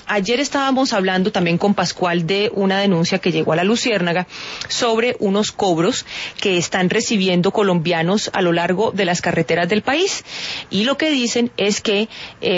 ayer estábamos hablando también con Pascual de una denuncia que llegó a la Luciérnaga sobre unos cobros que están recibiendo colombianos a lo largo de las carreteras del país. Y lo que dicen es que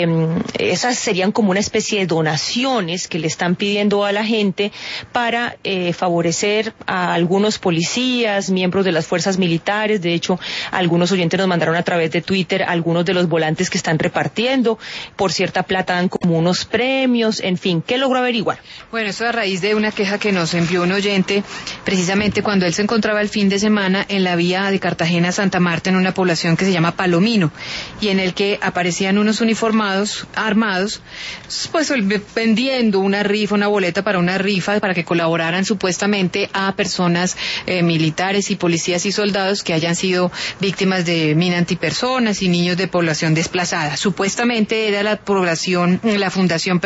esas serían como una especie de donaciones que le están pidiendo a la gente para favorecer a algunos policías, miembros de las fuerzas militares. De hecho, algunos oyentes nos mandaron a través de Twitter algunos de los volantes que están repartiendo. Por cierta plata dan como unos premios, en fin. ¿Qué logró averiguar? Bueno, esto a raíz de una queja que nos envió un oyente, precisamente cuando él se encontraba el fin de semana en la vía de Cartagena a Santa Marta, en una población que se llama Palomino, y en el que aparecían unos uniformados armados, pues vendiendo una rifa, una boleta para una rifa, para que colaboraran supuestamente a personas militares y policías y soldados que hayan sido víctimas de mina antipersonas y niños de población desplazada. Supuestamente era la fundación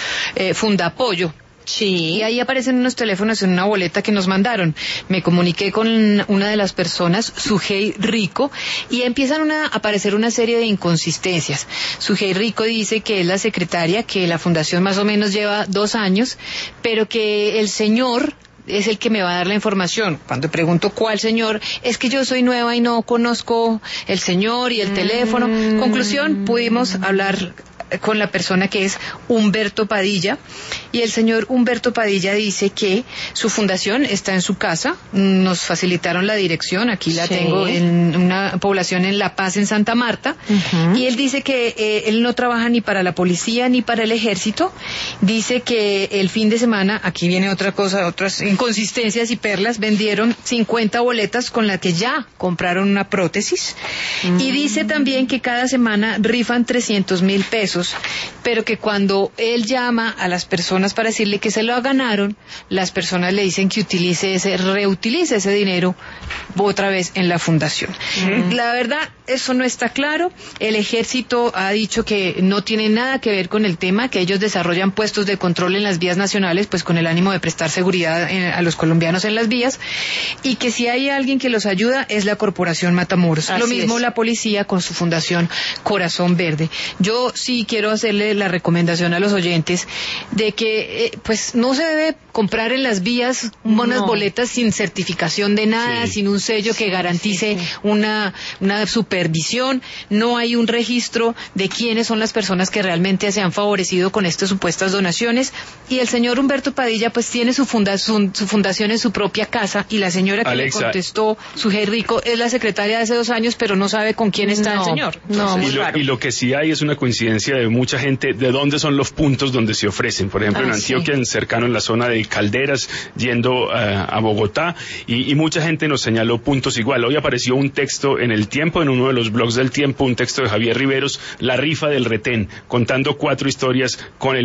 Fundapollo. Sí. Y ahí aparecen unos teléfonos en una boleta que nos mandaron. Me comuniqué con una de las personas, Sujei Rico, y empiezan a aparecer una serie de inconsistencias. Sujei Rico dice que es la secretaria, que la fundación más o menos lleva 2 años, pero que el señor es el que me va a dar la información. Cuando pregunto cuál señor, es que yo soy nueva y no conozco el señor y el teléfono. Conclusión, pudimos hablar con la persona que es Humberto Padilla, y el señor Humberto Padilla dice que su fundación está en su casa. Nos facilitaron la dirección, aquí la tengo, en una población en La Paz, en Santa Marta. Y él dice que él no trabaja ni para la policía ni para el ejército. Dice que el fin de semana, aquí viene otra cosa, otras inconsistencias y perlas, vendieron 50 boletas con las que ya compraron una prótesis. Y dice también que cada semana rifan 300,000 pesos, pero que cuando él llama a las personas para decirle que se lo ganaron, las personas le dicen que reutilice ese dinero otra vez en la fundación. La verdad, eso no está claro. El ejército ha dicho que no tiene nada que ver con el tema, que ellos desarrollan puestos de control en las vías nacionales, pues con el ánimo de prestar seguridad a los colombianos en las vías, y que si hay alguien que los ayuda es la Corporación Matamoros. Lo mismo la policía con su fundación Corazón Verde. Yo sí quiero hacerle la recomendación a los oyentes de que pues no se debe comprar en las vías unas boletas sin certificación de nada, sin un sello que garantice una supervisión. No hay un registro de quiénes son las personas que realmente se han favorecido con estas supuestas donaciones, y el señor Humberto Padilla pues tiene su fundación en su propia casa, y la señora que Alexa, le contestó, Sujei Rico, es la secretaria de hace 2 años, pero no sabe con quién está el señor. Y lo que sí hay es una coincidencia de mucha gente de dónde son los puntos donde se ofrecen. Por ejemplo, en Antioquia, cercano en la zona de Calderas, yendo a Bogotá, y mucha gente nos señaló puntos igual. Hoy apareció un texto en El Tiempo, en uno de los blogs del Tiempo, un texto de Javier Riveros, la rifa del retén, contando 4 historias con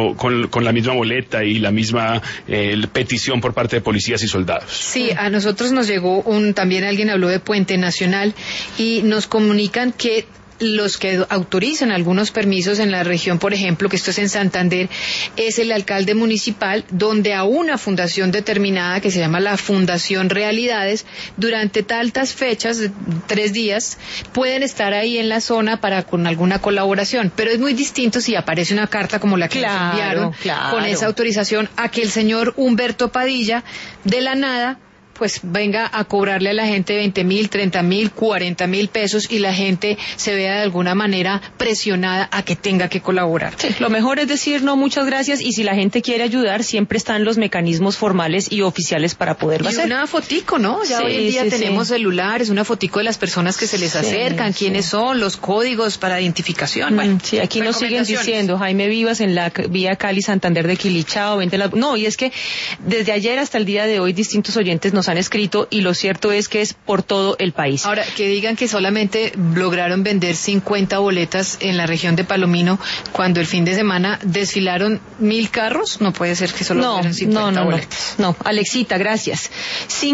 la misma boleta y la misma petición por parte de policías y soldados. Sí, a nosotros nos llegó también alguien habló de Puente Nacional, y nos comunican que los que autorizan algunos permisos en la región, por ejemplo, que esto es en Santander, es el alcalde municipal, donde a una fundación determinada que se llama la Fundación Realidades, durante tantas fechas, 3 días, pueden estar ahí en la zona con alguna colaboración. Pero es muy distinto si aparece una carta como la que nos enviaron, con esa autorización, a que el señor Humberto Padilla, de la nada, pues venga a cobrarle a la gente 20,000, 30,000, 40,000 pesos, y la gente se vea de alguna manera presionada a que tenga que colaborar. Sí, lo mejor es decir no, muchas gracias, y si la gente quiere ayudar, siempre están los mecanismos formales y oficiales para poderlo hacer. Y una fotico, ¿no? Ya hoy en día tenemos celulares, una fotico de las personas que se les acercan, quiénes son, los códigos para identificación. Bueno, sí, aquí nos siguen diciendo, Jaime Vivas, en la vía Cali-Santander de Quilichao, no, y es que desde ayer hasta el día de hoy distintos oyentes nos han escrito, y lo cierto es que es por todo el país. Ahora, que digan que solamente lograron vender 50 boletas en la región de Palomino, cuando el fin de semana desfilaron 1,000 carros, no puede ser que solo fueran 50 boletas. No, Alexita, gracias.